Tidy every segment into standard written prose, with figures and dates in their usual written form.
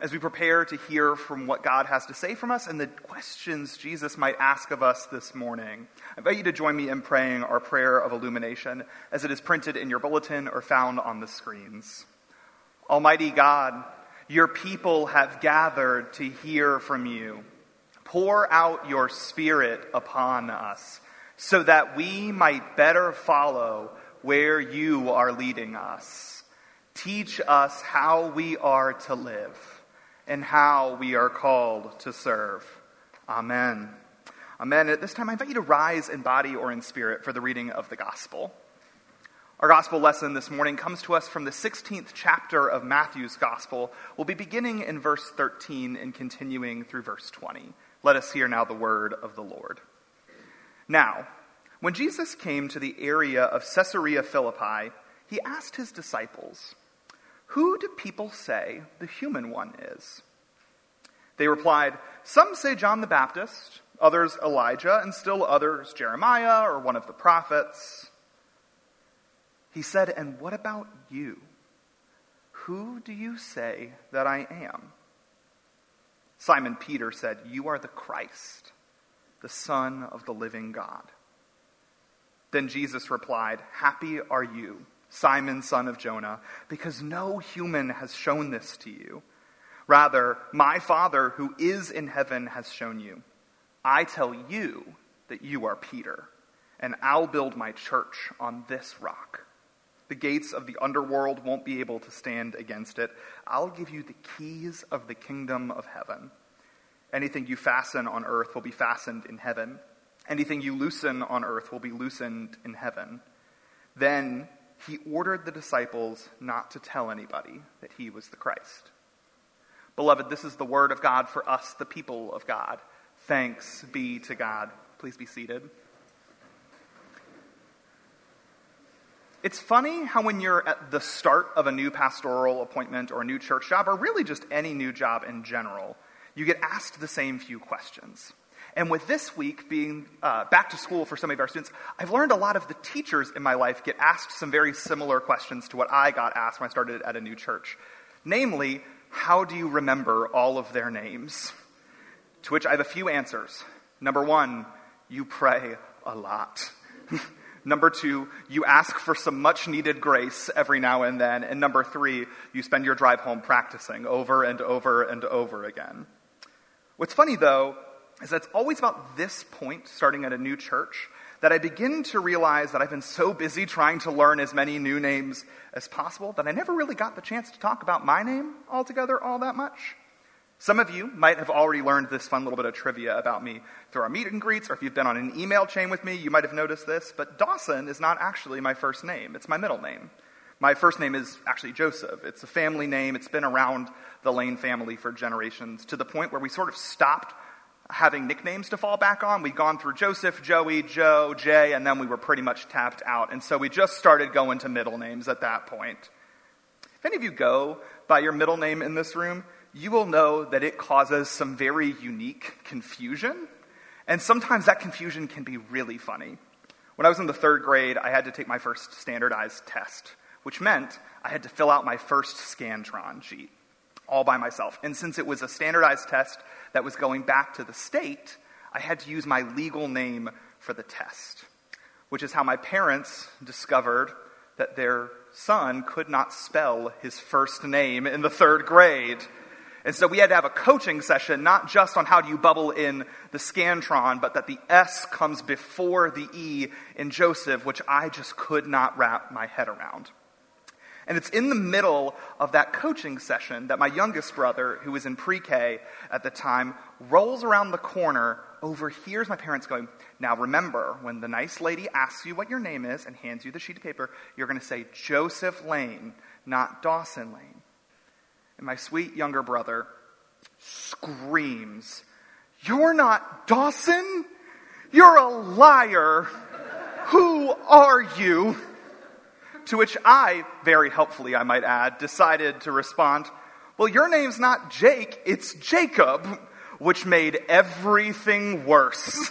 as we prepare to hear from what God has to say from us and the questions Jesus might ask of us this morning, I invite you to join me in praying our prayer of illumination as it is printed in your bulletin or found on the screens. Almighty God, your people have gathered to hear from you. Pour out your Spirit upon us so that we might better follow where you are leading us. Teach us how we are to live and how we are called to serve. Amen. Amen. At this time, I invite you to rise in body or in spirit for the reading of the gospel. Our gospel lesson this morning comes to us from the 16th chapter of Matthew's gospel. We'll be beginning in verse 13 and continuing through verse 20. Let us hear now the word of the Lord. Now, when Jesus came to the area of Caesarea Philippi, he asked his disciples, "Who do people say the human one is?" They replied, "Some say John the Baptist, others Elijah, and still others Jeremiah or one of the prophets." He said, "And what about you? Who do you say that I am?" Simon Peter said, "You are the Christ, the Son of the living God." Then Jesus replied, "Happy are you, Simon, son of Jonah, because no human has shown this to you. Rather, my Father who is in heaven has shown you. I tell you that you are Peter, and I'll build my church on this rock. The gates of the underworld won't be able to stand against it. I'll give you the keys of the kingdom of heaven. Anything you fasten on earth will be fastened in heaven. Anything you loosen on earth will be loosened in heaven." Then he ordered the disciples not to tell anybody that he was the Christ. Beloved, this is the word of God for us, the people of God. Thanks be to God. Please be seated. It's funny how when you're at the start of a new pastoral appointment or a new church job, or really just any new job in general, you get asked the same few questions. And with this week being back to school for some of our students, I've learned a lot of the teachers in my life get asked some very similar questions to what I got asked when I started at a new church. Namely, how do you remember all of their names? To which I have a few answers. Number one, you pray a lot. Number two, you ask for some much-needed grace every now and then. And number three, you spend your drive home practicing over and over and over again. What's funny, though, is that it's always about this point, starting at a new church, that I begin to realize that I've been so busy trying to learn as many new names as possible that I never really got the chance to talk about my name altogether all that much. Some of you might have already learned this fun little bit of trivia about me through our meet and greets, or if you've been on an email chain with me, you might have noticed this, but Dawson is not actually my first name. It's my middle name. My first name is actually Joseph. It's a family name. It's been around the Lane family for generations, to the point where we sort of stopped having nicknames to fall back on. We'd gone through Joseph, Joey, Joe, Jay, and then we were pretty much tapped out. And so we just started going to middle names at that point. If any of you go by your middle name in this room, you will know that it causes some very unique confusion. And sometimes that confusion can be really funny. When I was in the 3rd grade, I had to take my first standardized test, which meant I had to fill out my first Scantron sheet all by myself. And since it was a standardized test that was going back to the state, I had to use my legal name for the test, which is how my parents discovered that their son could not spell his first name in the 3rd grade. And so we had to have a coaching session, not just on how do you bubble in the Scantron, but that the S comes before the E in Joseph, which I just could not wrap my head around. And it's in the middle of that coaching session that my youngest brother, who was in pre-K at the time, rolls around the corner, overhears my parents going, "Now remember, when the nice lady asks you what your name is and hands you the sheet of paper, you're going to say Joseph Lane, not Dawson Lane." And my sweet younger brother screams, "You're not Dawson? You're a liar! Who are you?" To which I, very helpfully I might add, decided to respond, "Well, your name's not Jake, it's Jacob," which made everything worse.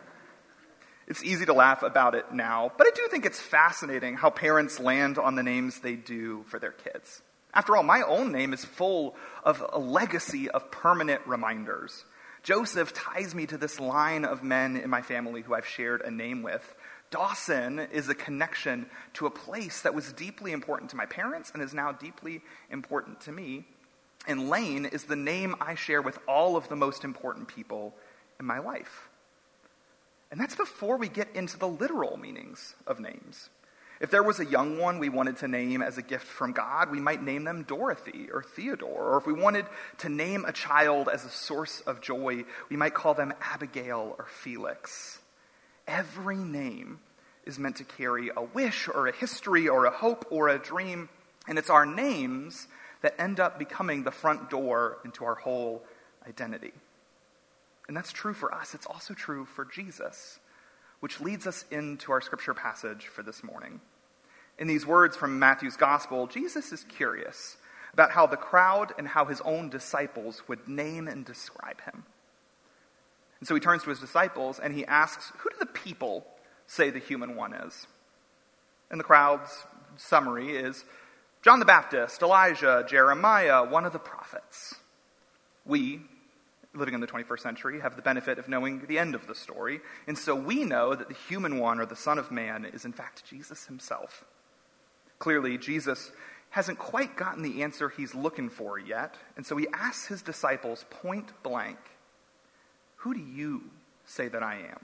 It's easy to laugh about it now, but I do think it's fascinating how parents land on the names they do for their kids. After all, my own name is full of a legacy of permanent reminders. Joseph ties me to this line of men in my family who I've shared a name with. Dawson is a connection to a place that was deeply important to my parents and is now deeply important to me. And Lane is the name I share with all of the most important people in my life. And that's before we get into the literal meanings of names. If there was a young one we wanted to name as a gift from God, we might name them Dorothy or Theodore. Or if we wanted to name a child as a source of joy, we might call them Abigail or Felix. Every name is meant to carry a wish or a history or a hope or a dream, and it's our names that end up becoming the front door into our whole identity. And that's true for us. It's also true for Jesus, which leads us into our scripture passage for this morning. In these words from Matthew's gospel, Jesus is curious about how the crowd and how his own disciples would name and describe him. And so he turns to his disciples and he asks, who do the people say the human one is? And the crowd's summary is John the Baptist, Elijah, Jeremiah, one of the prophets. We, living in the 21st century, have the benefit of knowing the end of the story, and so we know that the human one, or the Son of Man, is in fact Jesus himself. Clearly, Jesus hasn't quite gotten the answer he's looking for yet, and so he asks his disciples point blank, who do you say that I am?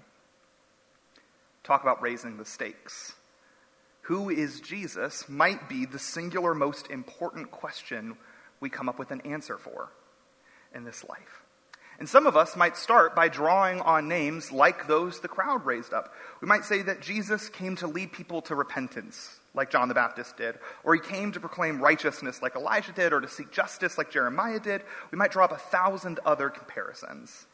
Talk about raising the stakes. Who is Jesus might be the singular most important question we come up with an answer for in this life. And some of us might start by drawing on names like those the crowd raised up. We might say that Jesus came to lead people to repentance, like John the Baptist did, or he came to proclaim righteousness like Elijah did, or to seek justice like Jeremiah did. We might draw up 1,000 other comparisons.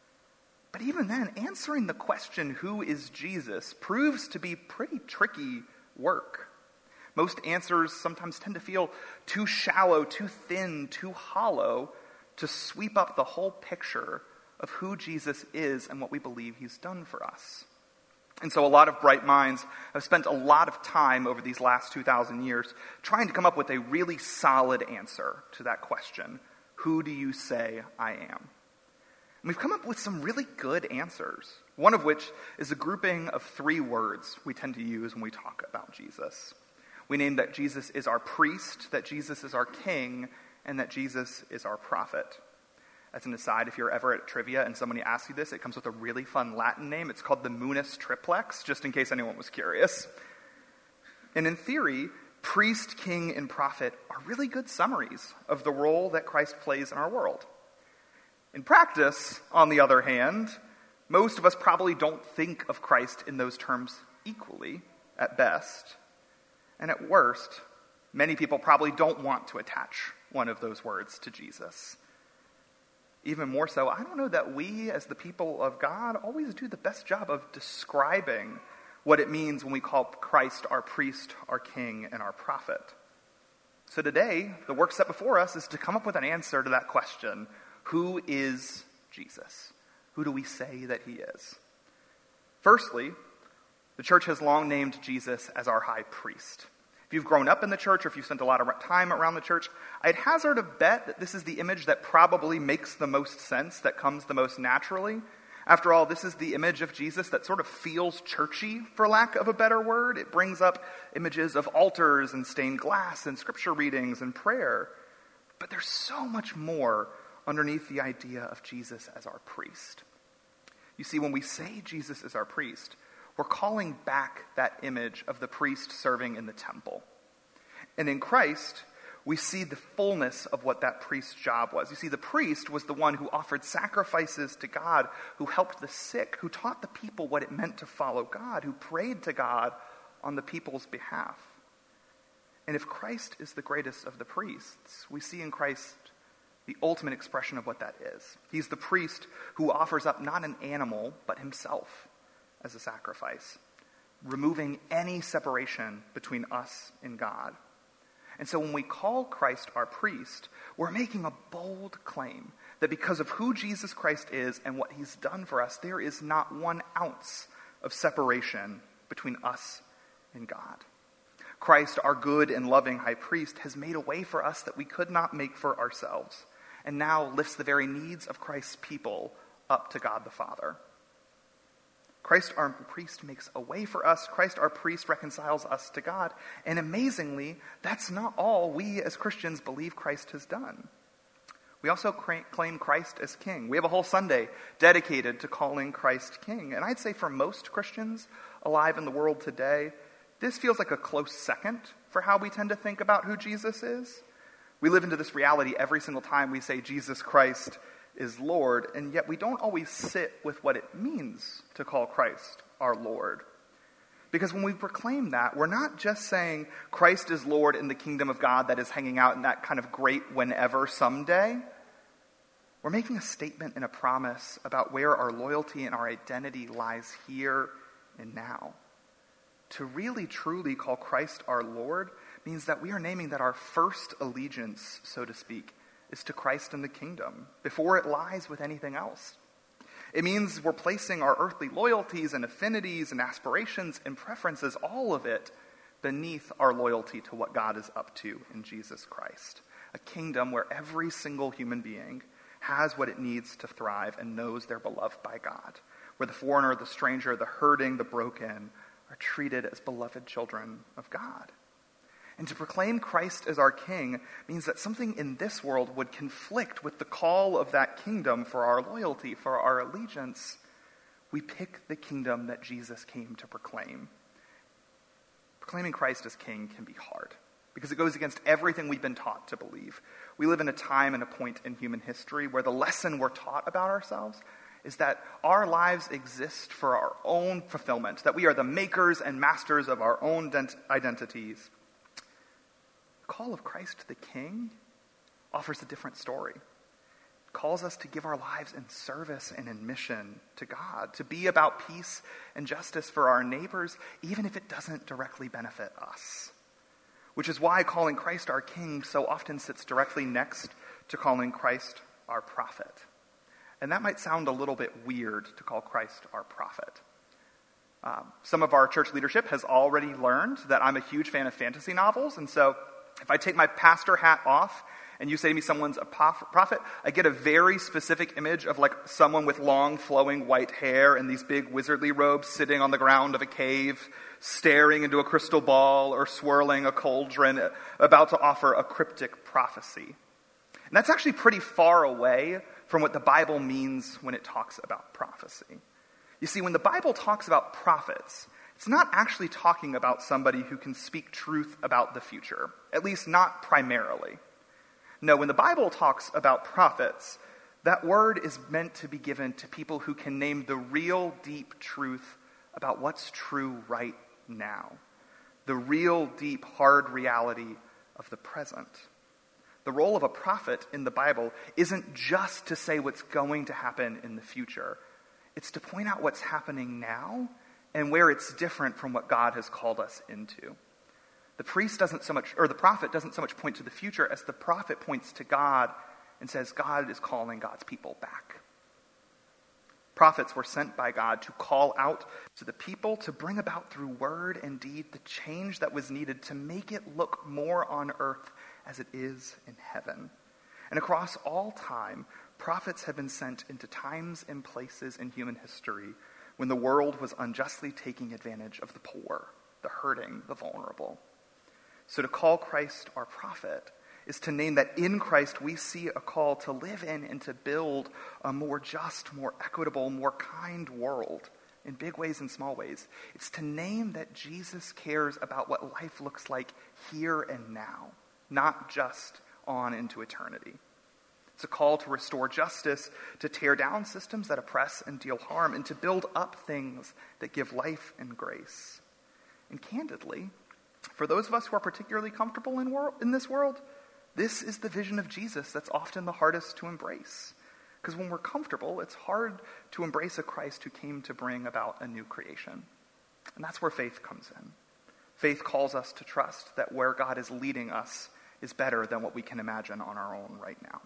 But even then, answering the question, who is Jesus, proves to be pretty tricky work. Most answers sometimes tend to feel too shallow, too thin, too hollow to sweep up the whole picture of who Jesus is and what we believe he's done for us. And so a lot of bright minds have spent a lot of time over these last 2,000 years trying to come up with a really solid answer to that question. Who do you say I am? And we've come up with some really good answers, one of which is a grouping of 3 words we tend to use when we talk about Jesus. We name that Jesus is our priest, that Jesus is our king, and that Jesus is our prophet. As an aside, if you're ever at trivia and somebody asks you this, it comes with a really fun Latin name. It's called the Munus Triplex, just in case anyone was curious. And in theory, priest, king, and prophet are really good summaries of the role that Christ plays in our world. In practice, on the other hand, most of us probably don't think of Christ in those terms equally, at best. And at worst, many people probably don't want to attach one of those words to Jesus. Even more so, I don't know that we, as the people of God, always do the best job of describing what it means when we call Christ our priest, our king, and our prophet. So today, the work set before us is to come up with an answer to that question. Who is Jesus? Who do we say that he is? Firstly, the church has long named Jesus as our high priest. If you've grown up in the church or if you've spent a lot of time around the church, I'd hazard a bet that this is the image that probably makes the most sense, that comes the most naturally. After all, this is the image of Jesus that sort of feels churchy, for lack of a better word. It brings up images of altars and stained glass and scripture readings and prayer. But there's so much more underneath the idea of Jesus as our priest. You see, when we say Jesus is our priest, we're calling back that image of the priest serving in the temple. And in Christ, we see the fullness of what that priest's job was. You see, the priest was the one who offered sacrifices to God, who helped the sick, who taught the people what it meant to follow God, who prayed to God on the people's behalf. And if Christ is the greatest of the priests, we see in Christ the ultimate expression of what that is. He's the priest who offers up not an animal, but himself as a sacrifice, removing any separation between us and God. And so when we call Christ our priest, we're making a bold claim that because of who Jesus Christ is and what he's done for us, there is not 1 ounce of separation between us and God. Christ, our good and loving high priest, has made a way for us that we could not make for ourselves, and now lifts the very needs of Christ's people up to God the Father. Christ, our priest, makes a way for us. Christ, our priest, reconciles us to God. And amazingly, that's not all we as Christians believe Christ has done. We also claim Christ as king. We have a whole Sunday dedicated to calling Christ king. And I'd say for most Christians alive in the world today, this feels like a close second for how we tend to think about who Jesus is. We live into this reality every single time we say Jesus Christ is Lord, and yet we don't always sit with what it means to call Christ our Lord. Because when we proclaim that, we're not just saying Christ is Lord in the kingdom of God that is hanging out in that kind of great whenever someday. We're making a statement and a promise about where our loyalty and our identity lies here and now. To really truly call Christ our Lord means that we are naming that our first allegiance, so to speak, is to Christ and the kingdom before it lies with anything else. It means we're placing our earthly loyalties and affinities and aspirations and preferences, all of it, beneath our loyalty to what God is up to in Jesus Christ. A kingdom where every single human being has what it needs to thrive and knows they're beloved by God. Where the foreigner, the stranger, the hurting, the broken are treated as beloved children of God. And to proclaim Christ as our king means that something in this world would conflict with the call of that kingdom for our loyalty, for our allegiance. We pick the kingdom that Jesus came to proclaim. Proclaiming Christ as king can be hard because it goes against everything we've been taught to believe. We live in a time and a point in human history where the lesson we're taught about ourselves is that our lives exist for our own fulfillment, that we are the makers and masters of our own identities. The call of Christ the King offers a different story. It calls us to give our lives in service and in mission to God, to be about peace and justice for our neighbors, even if it doesn't directly benefit us. Which is why calling Christ our King so often sits directly next to calling Christ our prophet. And that might sound a little bit weird to call Christ our prophet. Some of our church leadership has already learned that I'm a huge fan of fantasy novels, and so if I take my pastor hat off and you say to me someone's a prophet, I get a very specific image of like someone with long flowing white hair and these big wizardly robes sitting on the ground of a cave, staring into a crystal ball or swirling a cauldron, about to offer a cryptic prophecy. And that's actually pretty far away from what the Bible means when it talks about prophecy. You see, when the Bible talks about prophets, it's not actually talking about somebody who can speak truth about the future, at least not primarily. No, when the Bible talks about prophets, that word is meant to be given to people who can name the real deep truth about what's true right now, the real deep hard reality of the present. The role of a prophet in the Bible isn't just to say what's going to happen in the future. It's to point out what's happening now and where it's different from what God has called us into. The prophet doesn't so much point to the future as the prophet points to God and says God is calling God's people back. Prophets were sent by God to call out to the people, to bring about through word and deed the change that was needed to make it look more on earth as it is in heaven. And across all time, prophets have been sent into times and places in human history when the world was unjustly taking advantage of the poor, the hurting, the vulnerable. So to call Christ our prophet is to name that in Christ we see a call to live in and to build a more just, more equitable, more kind world in big ways and small ways. It's to name that Jesus cares about what life looks like here and now, not just on into eternity. It's a call to restore justice, to tear down systems that oppress and deal harm, and to build up things that give life and grace. And candidly, for those of us who are particularly comfortable in this world, this is the vision of Jesus that's often the hardest to embrace. Because when we're comfortable, it's hard to embrace a Christ who came to bring about a new creation. And that's where faith comes in. Faith calls us to trust that where God is leading us is better than what we can imagine on our own right now.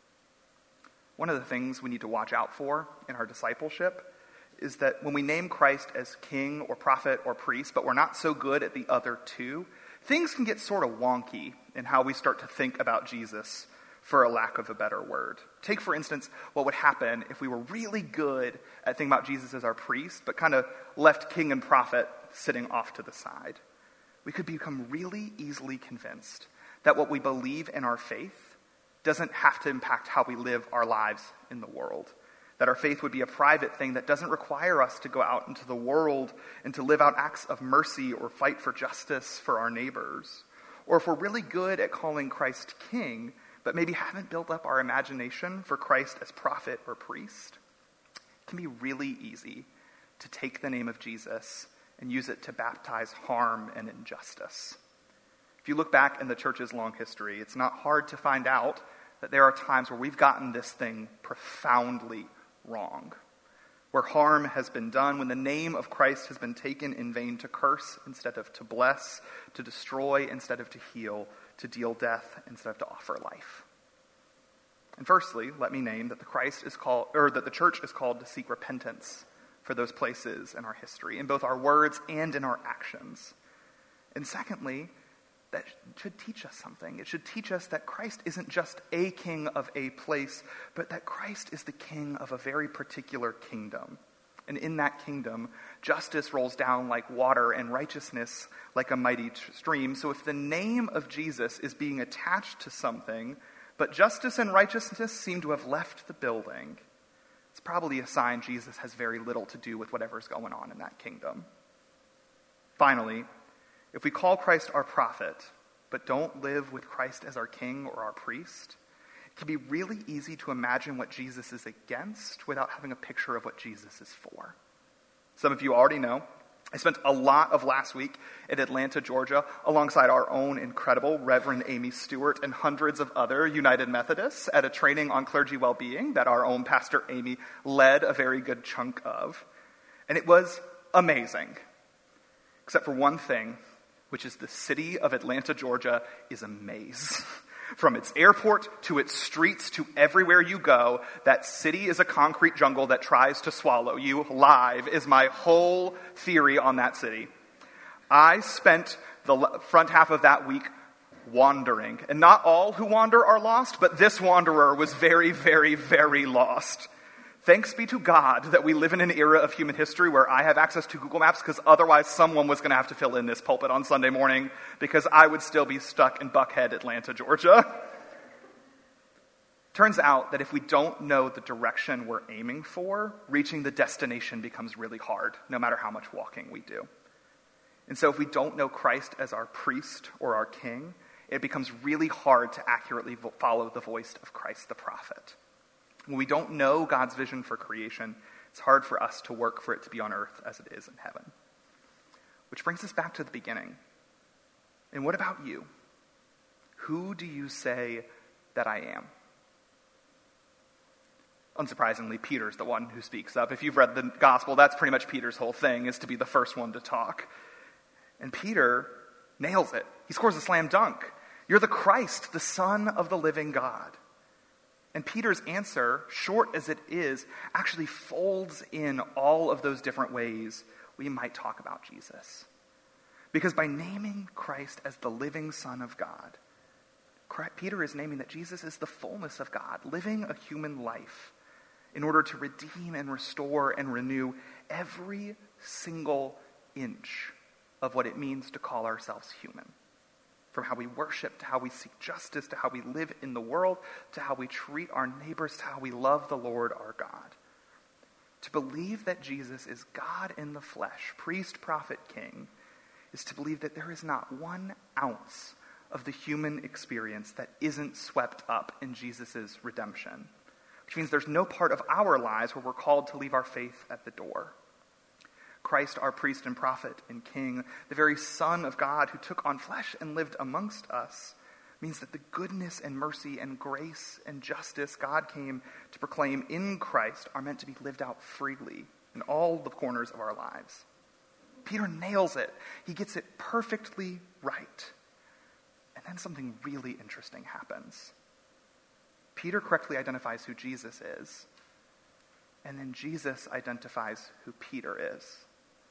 One of the things we need to watch out for in our discipleship is that when we name Christ as king or prophet or priest, but we're not so good at the other two, things can get sort of wonky in how we start to think about Jesus, for a lack of a better word. Take, for instance, what would happen if we were really good at thinking about Jesus as our priest, but kind of left king and prophet sitting off to the side. We could become really easily convinced that what we believe in our faith doesn't have to impact how we live our lives in the world. That our faith would be a private thing that doesn't require us to go out into the world and to live out acts of mercy or fight for justice for our neighbors. Or if we're really good at calling Christ king, but maybe haven't built up our imagination for Christ as prophet or priest, it can be really easy to take the name of Jesus and use it to baptize harm and injustice. If you look back in the church's long history, it's not hard to find out that there are times where we've gotten this thing profoundly wrong, where harm has been done, when the name of Christ has been taken in vain to curse instead of to bless, to destroy instead of to heal, to deal death instead of to offer life. And firstly, let me name that the church is called to seek repentance for those places in our history, in both our words and in our actions. And secondly, that should teach us something. It should teach us that Christ isn't just a king of a place, but that Christ is the king of a very particular kingdom. And in that kingdom, justice rolls down like water and righteousness like a mighty stream. So if the name of Jesus is being attached to something, but justice and righteousness seem to have left the building, it's probably a sign Jesus has very little to do with whatever's going on in that kingdom. Finally, if we call Christ our prophet, but don't live with Christ as our king or our priest, it can be really easy to imagine what Jesus is against without having a picture of what Jesus is for. Some of you already know, I spent a lot of last week in Atlanta, Georgia, alongside our own incredible Reverend Amy Stewart and hundreds of other United Methodists at a training on clergy well-being that our own Pastor Amy led a very good chunk of. And it was amazing, except for one thing, which is the city of Atlanta, Georgia is a maze. From its airport to its streets to everywhere you go, that city is a concrete jungle that tries to swallow you live, is my whole theory on that city. I spent the front half of that week wandering. And not all who wander are lost, but this wanderer was very, very, very lost. Thanks be to God that we live in an era of human history where I have access to Google Maps, because otherwise someone was going to have to fill in this pulpit on Sunday morning, because I would still be stuck in Buckhead, Atlanta, Georgia. Turns out that if we don't know the direction we're aiming for, reaching the destination becomes really hard, no matter how much walking we do. And so if we don't know Christ as our priest or our king, it becomes really hard to accurately follow the voice of Christ the prophet. When we don't know God's vision for creation, it's hard for us to work for it to be on earth as it is in heaven. Which brings us back to the beginning. And what about you? Who do you say that I am? Unsurprisingly, Peter's the one who speaks up. If you've read the gospel, that's pretty much Peter's whole thing, is to be the first one to talk. And Peter nails it. He scores a slam dunk. You're the Christ, the Son of the living God. And Peter's answer, short as it is, actually folds in all of those different ways we might talk about Jesus. Because by naming Christ as the living Son of God, Peter is naming that Jesus is the fullness of God, living a human life in order to redeem and restore and renew every single inch of what it means to call ourselves human. From how we worship, to how we seek justice, to how we live in the world, to how we treat our neighbors, to how we love the Lord our God. To believe that Jesus is God in the flesh, priest, prophet, king, is to believe that there is not 1 ounce of the human experience that isn't swept up in Jesus' redemption. Which means there's no part of our lives where we're called to leave our faith at the door. Christ, our priest and prophet and king, the very Son of God who took on flesh and lived amongst us, means that the goodness and mercy and grace and justice God came to proclaim in Christ are meant to be lived out freely in all the corners of our lives. Peter nails it. He gets it perfectly right. And then something really interesting happens. Peter correctly identifies who Jesus is, and then Jesus identifies who Peter is.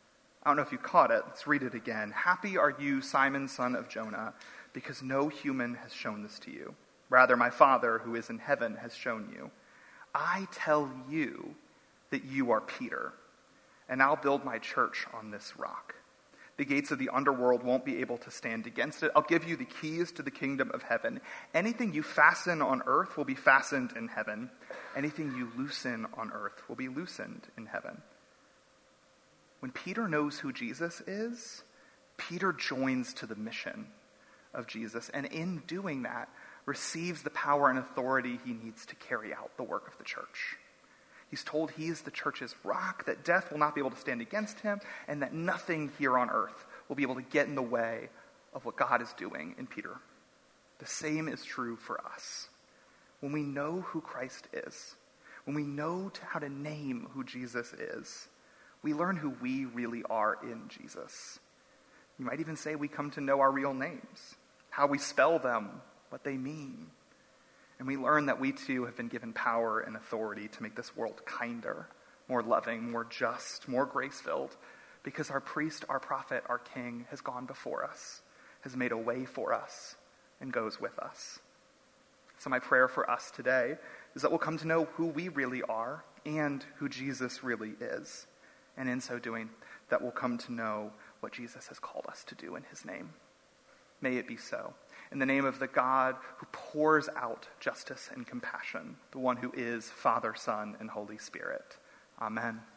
I don't know if you caught it. Let's read it again. Happy are you, Simon, son of Jonah, because no human has shown this to you. Rather, my Father who is in heaven has shown you. I tell you that you are Peter, and I'll build my church on this rock. The gates of the underworld won't be able to stand against it. I'll give you the keys to the kingdom of heaven. Anything you fasten on earth will be fastened in heaven. Anything you loosen on earth will be loosened in heaven. When Peter knows who Jesus is, Peter joins to the mission of Jesus, and in doing that, receives the power and authority he needs to carry out the work of the church. He's told he is the church's rock, that death will not be able to stand against him, and that nothing here on earth will be able to get in the way of what God is doing in Peter. The same is true for us. When we know who Christ is, when we know how to name who Jesus is, we learn who we really are in Jesus. You might even say we come to know our real names, how we spell them, what they mean. And we learn that we too have been given power and authority to make this world kinder, more loving, more just, more grace-filled, because our priest, our prophet, our king has gone before us, has made a way for us, and goes with us. So my prayer for us today is that we'll come to know who we really are and who Jesus really is. And in so doing, that we'll come to know what Jesus has called us to do in his name. May it be so. In the name of the God who pours out justice and compassion, the one who is Father, Son, and Holy Spirit. Amen.